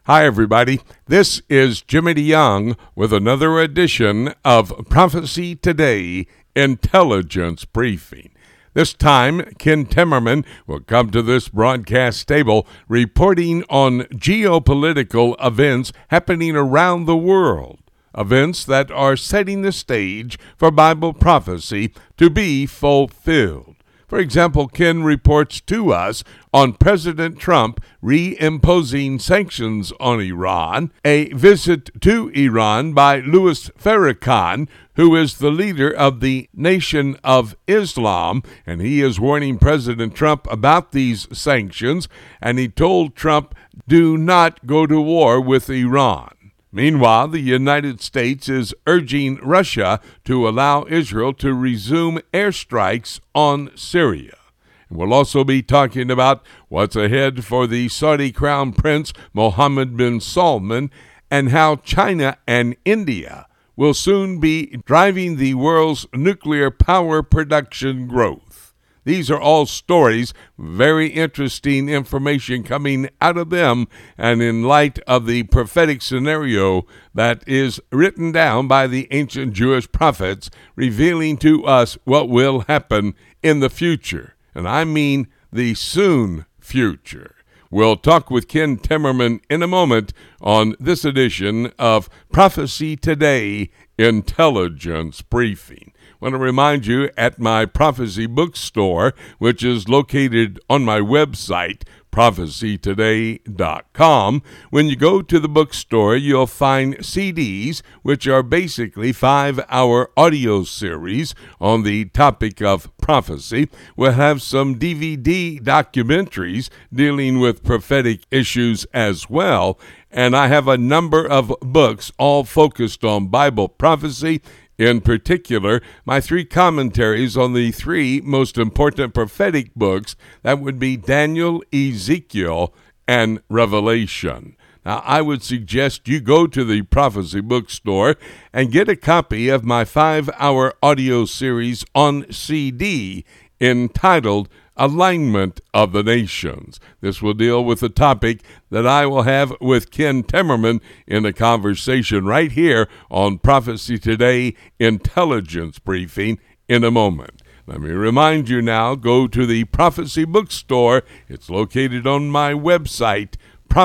Hi, everybody. This is Jimmy DeYoung with another edition of Prophecy Today Intelligence Briefing. This time, Ken Timmerman will come to this broadcast table reporting on geopolitical events happening around the world, events that are setting the stage for Bible prophecy to be fulfilled. For example, Ken reports to us on President Trump reimposing sanctions on Iran, a visit to Iran by Louis Farrakhan, who is the leader of the Nation of Islam, and he is warning President Trump about these sanctions, and he told Trump, do not go to war with Iran. Meanwhile, the United States is urging Russia to allow Israel to resume airstrikes on Syria. We'll also be talking about what's ahead for the Saudi Crown Prince Mohammed bin Salman and how China and India will soon be driving the world's nuclear power production growth. These are all stories, very interesting information coming out of them, and in light of the prophetic scenario that is written down by the ancient Jewish prophets, revealing to us what will happen in the future, and I mean the soon future. We'll talk with Ken Timmerman in a moment on this edition of Prophecy Today Intelligence Briefing. I want to remind you at my Prophecy Bookstore, which is located on my website, prophecytoday.com. When you go to the bookstore, you'll find CDs, which are basically 5-hour audio series on the topic of prophecy. We'll have some DVD documentaries dealing with prophetic issues as well. And I have a number of books all focused on Bible prophecy. In particular, my 3 commentaries on the 3 most important prophetic books, that would be Daniel, Ezekiel, and Revelation. Now, I would suggest you go to the Prophecy Bookstore and get a copy of my 5-hour audio series on CD entitled Alignment of the Nations. This will deal with the topic that I will have with Ken Timmerman in a conversation right here on Prophecy Today Intelligence Briefing in a moment. Let me remind you now, go to the Prophecy Bookstore. It's located on my website,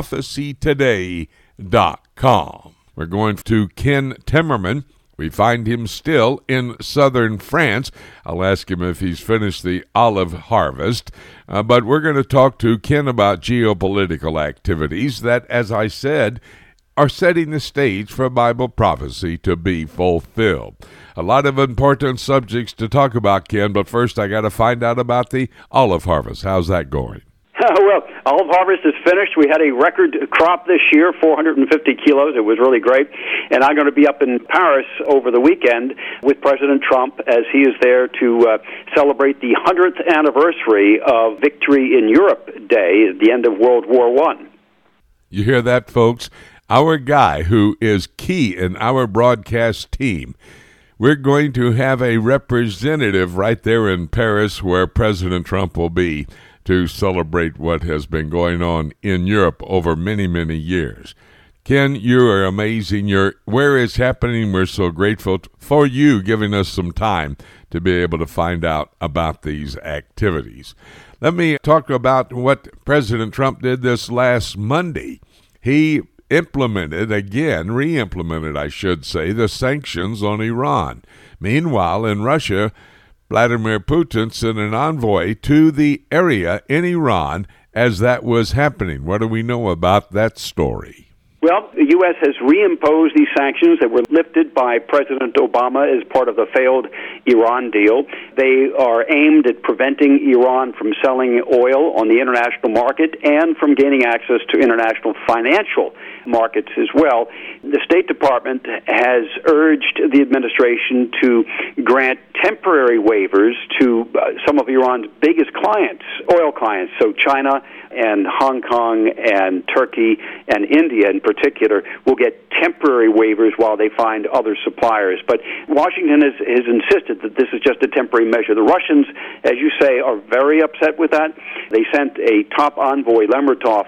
prophecytoday.com. We're going to Ken Timmerman. We find him still in southern France. I'll ask him if he's finished the olive harvest. But we're going to talk to Ken about geopolitical activities that, as I said, are setting the stage for Bible prophecy to be fulfilled. A lot of important subjects to talk about, Ken, but first I got to find out about the olive harvest. How's that going? Well, olive harvest is finished. We had a record crop this year, 450 kilos. It was really great. And I'm going to be up in Paris over the weekend with President Trump as he is there to celebrate the 100th anniversary of Victory in Europe Day at the end of World War I. You hear that, folks? Our guy who is key in our broadcast team. We're going to have a representative right there in Paris where President Trump will be to celebrate what has been going on in Europe over many, many years. Ken, you are amazing. Where it's happening, we're so grateful for you giving us some time to be able to find out about these activities. Let me talk about what President Trump did this last Monday. He re-implemented, I should say, the sanctions on Iran. Meanwhile, in Russia, Vladimir Putin sent an envoy to the area in Iran as that was happening. What do we know about that story? Well, the U.S. has reimposed these sanctions that were lifted by President Obama as part of the failed Iran deal. They are aimed at preventing Iran from selling oil on the international market and from gaining access to international financial markets as well. The State Department has urged the administration to grant temporary waivers to some of Iran's biggest clients, oil clients, so China and Hong Kong and Turkey and India in particular will get temporary waivers while they find other suppliers. But Washington has insisted that this is just a temporary measure. The Russians, as you say, are very upset with that. They sent a top envoy, Lermontov,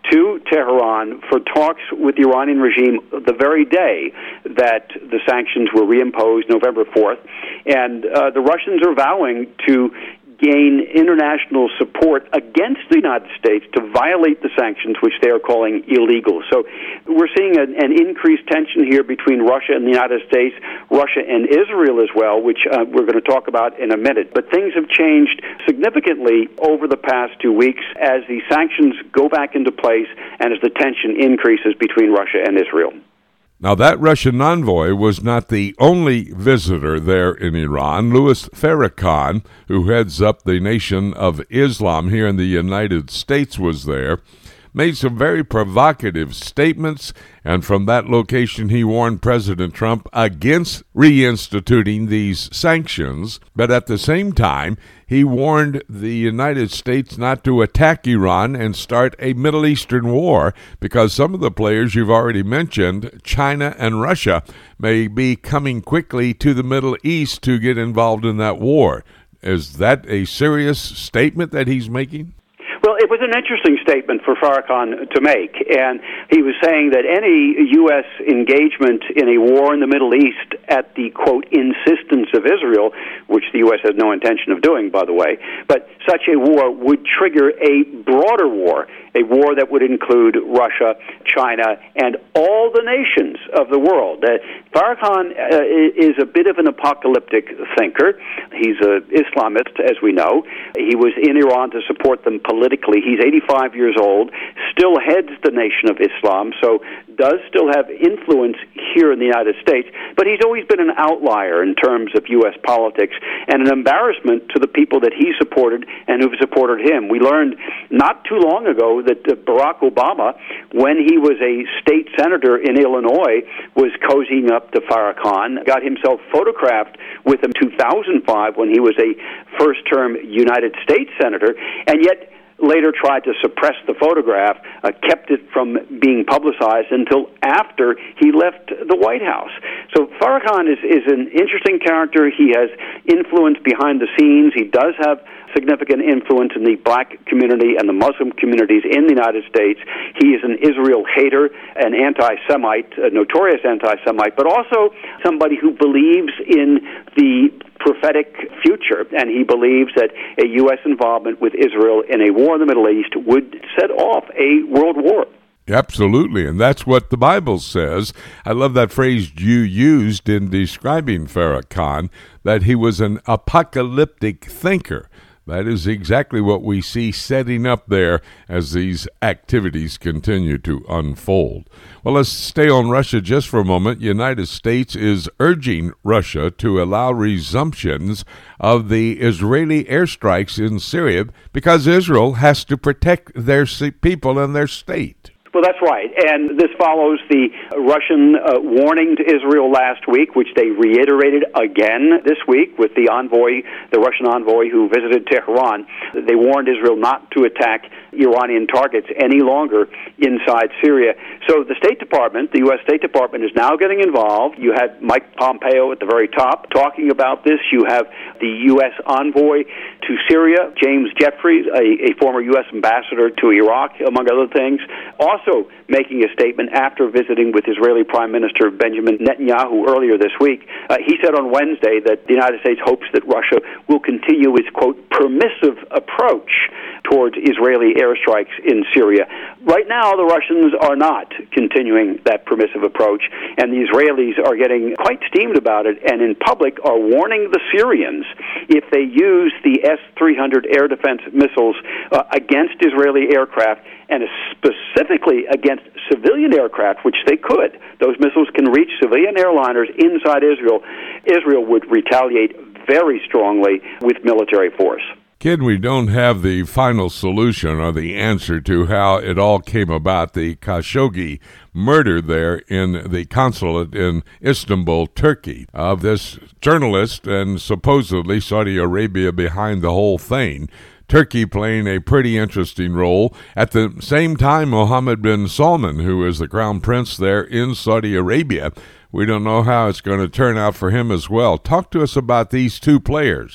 to Tehran for talks with the Iranian regime the very day that the sanctions were reimposed, November 4th. And the Russians are vowing to gain international support against the United States to violate the sanctions, which they are calling illegal. So we're seeing an increased tension here between Russia and the United States, Russia and Israel as well, which we're going to talk about in a minute. But things have changed significantly over the past 2 weeks as the sanctions go back into place and as the tension increases between Russia and Israel. Now, that Russian envoy was not the only visitor there in Iran. Louis Farrakhan, who heads up the Nation of Islam here in the United States, was there, made some very provocative statements, and from that location he warned President Trump against reinstituting these sanctions. But at the same time, he warned the United States not to attack Iran and start a Middle Eastern war, because some of the players you've already mentioned, China and Russia, may be coming quickly to the Middle East to get involved in that war. Is that a serious statement that he's making? Well, it was an interesting statement for Farrakhan to make, and he was saying that any U.S. engagement in a war in the Middle East at the, quote, insistence of Israel, which the U.S. has no intention of doing, by the way, but such a war would trigger a broader war, a war that would include Russia, China, and all the nations of the world. Farrakhan is a bit of an apocalyptic thinker. He's an Islamist, as we know. He was in Iran to support them politically. He's 85 years old, still heads the Nation of Islam, so does still have influence here in the United States, but he's always been an outlier in terms of U.S. politics and an embarrassment to the people that he supported and who've supported him. We learned not too long ago that Barack Obama, when he was a state senator in Illinois, was cozying up to Farrakhan, got himself photographed with him in 2005 when he was a first-term United States senator, and yet later tried to suppress the photograph, kept it from being publicized until after he left the White House. So Farrakhan is an interesting character. He has influence behind the scenes. He does have significant influence in the black community and the Muslim communities in the United States. He is an Israel hater, an anti-Semite, a notorious anti-Semite, but also somebody who believes in the prophetic future, and he believes that a U.S. involvement with Israel in a war in the Middle East would set off a world war. Absolutely, and that's what the Bible says. I love that phrase you used in describing Farrakhan, that he was an apocalyptic thinker. That is exactly what we see setting up there as these activities continue to unfold. Well, let's stay on Russia just for a moment. The United States is urging Russia to allow resumptions of the Israeli airstrikes in Syria because Israel has to protect their people and their state. Well, that's right, and this follows the Russian warning to Israel last week, which they reiterated again this week with the Russian envoy who visited Tehran. They warned Israel not to attack Iranian targets any longer inside Syria. So the State Department, the U.S. State Department, is now getting involved. You had Mike Pompeo at the very top talking about this. You have the U.S. envoy to Syria, James Jeffries, a former U.S. ambassador to Iraq, among other things, also making a statement after visiting with Israeli Prime Minister Benjamin Netanyahu earlier this week. He said on Wednesday that the United States hopes that Russia will continue its, quote, permissive approach towards Israeli airstrikes in Syria. Right now, the Russians are not continuing that permissive approach, and the Israelis are getting quite steamed about it, and in public are warning the Syrians if they use the S-300 air defense missiles against Israeli aircraft, and specifically against civilian aircraft, which they could. Those missiles can reach civilian airliners inside Israel. Israel would retaliate very strongly with military force. Ken, we don't have the final solution or the answer to how it all came about, the Khashoggi murder there in the consulate in Istanbul, Turkey, of this journalist and supposedly Saudi Arabia behind the whole thing. Turkey playing a pretty interesting role. At the same time, Mohammed bin Salman, who is the crown prince there in Saudi Arabia, we don't know how it's going to turn out for him as well. Talk to us about these two players.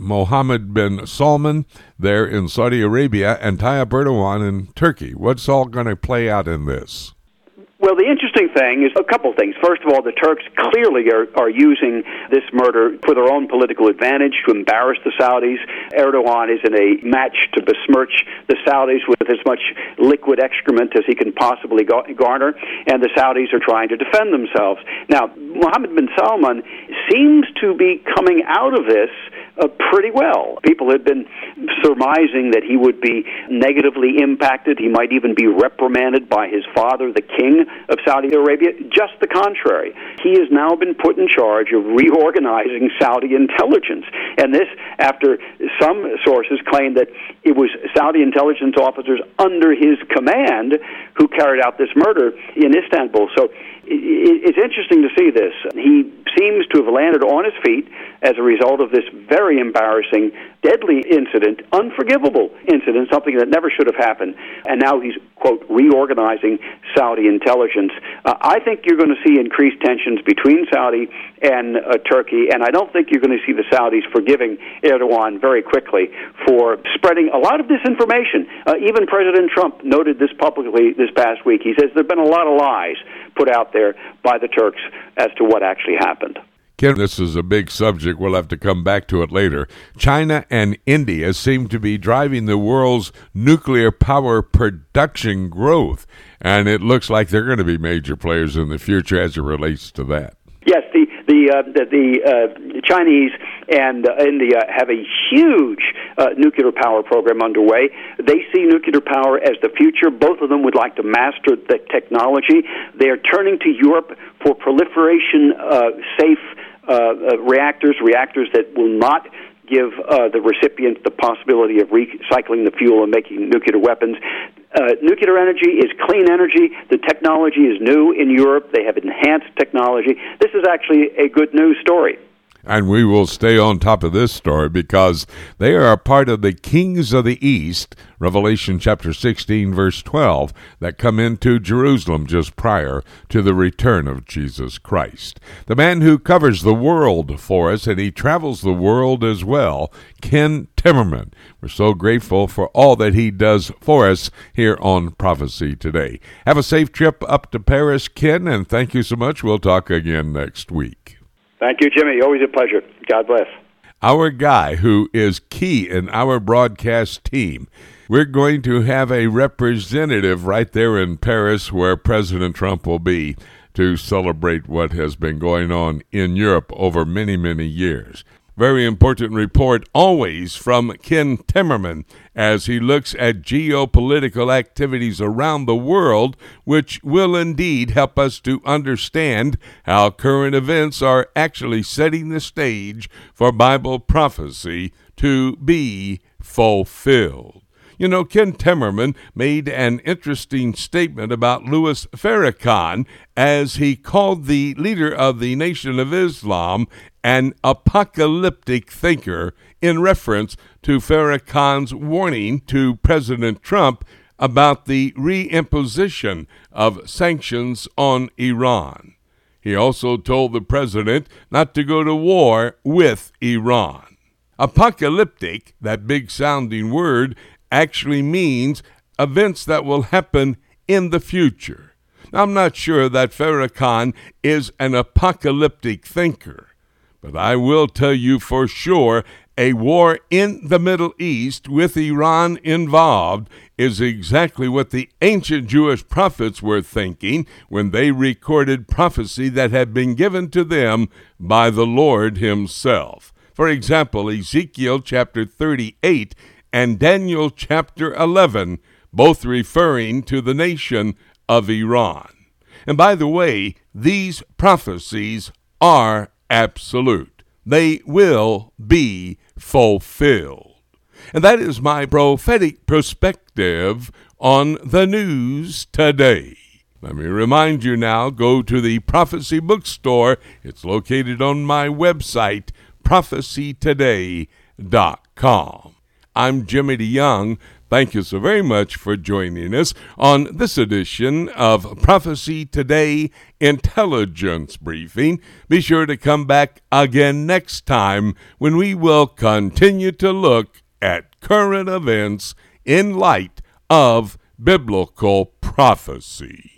Mohammed bin Salman there in Saudi Arabia and Tayyip Erdogan in Turkey. What's all going to play out in this? Well, the interesting thing is a couple things. First of all, the Turks clearly are using this murder for their own political advantage, to embarrass the Saudis. Erdogan is in a match to besmirch the Saudis with as much liquid excrement as he can possibly garner, and the Saudis are trying to defend themselves. Now, Mohammed bin Salman seems to be coming out of this pretty well. People had been surmising that he would be negatively impacted. He might even be reprimanded by his father, the king of Saudi Arabia. Just the contrary. He has now been put in charge of reorganizing Saudi intelligence. And this, after some sources claim that it was Saudi intelligence officers under his command who carried out this murder in Istanbul. So it's interesting to see this. He seems to have landed on his feet as a result of this very embarrassing, deadly incident, unforgivable incident, something that never should have happened. And now he's, quote, reorganizing Saudi intelligence. I think you're going to see increased tensions between Saudi and Turkey, and I don't think you're going to see the Saudis forgiving Erdogan very quickly for spreading a lot of disinformation. Even President Trump noted this publicly this past week. He says there have been a lot of lies put out there by the Turks as to what actually happened. Ken, this is a big subject. We'll have to come back to it later. China and India seem to be driving the world's nuclear power production growth, and it looks like they're going to be major players in the future as it relates to that. Yes, the Chinese and India have a huge nuclear power program underway. They see nuclear power as the future. Both of them would like to master the technology. They are turning to Europe for proliferation-safe reactors that will not give the recipient the possibility of recycling the fuel and making nuclear weapons. Nuclear energy is clean energy. The technology is new in Europe. They have enhanced technology. This is actually a good news story. And we will stay on top of this story because they are a part of the kings of the East, Revelation chapter 16, verse 12, that come into Jerusalem just prior to the return of Jesus Christ. The man who covers the world for us, and he travels the world as well, Ken Timmerman. We're so grateful for all that he does for us here on Prophecy Today. Have a safe trip up to Paris, Ken, and thank you so much. We'll talk again next week. Thank you, Jimmy. Always a pleasure. God bless. Our guy who is key in our broadcast team. We're going to have a representative right there in Paris where President Trump will be to celebrate what has been going on in Europe over many, many years. Very important report always from Ken Timmerman as he looks at geopolitical activities around the world, which will indeed help us to understand how current events are actually setting the stage for Bible prophecy to be fulfilled. You know, Ken Timmerman made an interesting statement about Louis Farrakhan as he called the leader of the Nation of Islam an apocalyptic thinker in reference to Farrakhan's warning to President Trump about the reimposition of sanctions on Iran. He also told the president not to go to war with Iran. Apocalyptic, that big-sounding word, actually means events that will happen in the future. Now, I'm not sure that Farrakhan is an apocalyptic thinker, but I will tell you for sure a war in the Middle East with Iran involved is exactly what the ancient Jewish prophets were thinking when they recorded prophecy that had been given to them by the Lord himself. For example, Ezekiel chapter 38 and Daniel chapter 11, both referring to the nation of Iran. And by the way, these prophecies are absolute. They will be fulfilled. And that is my prophetic perspective on the news today. Let me remind you now, go to the Prophecy Bookstore. It's located on my website, prophecytoday.com. I'm Jimmy DeYoung. thank you so very much for joining us on this edition of Prophecy Today Intelligence Briefing. Be sure to come back again next time when we will continue to look at current events in light of biblical prophecy.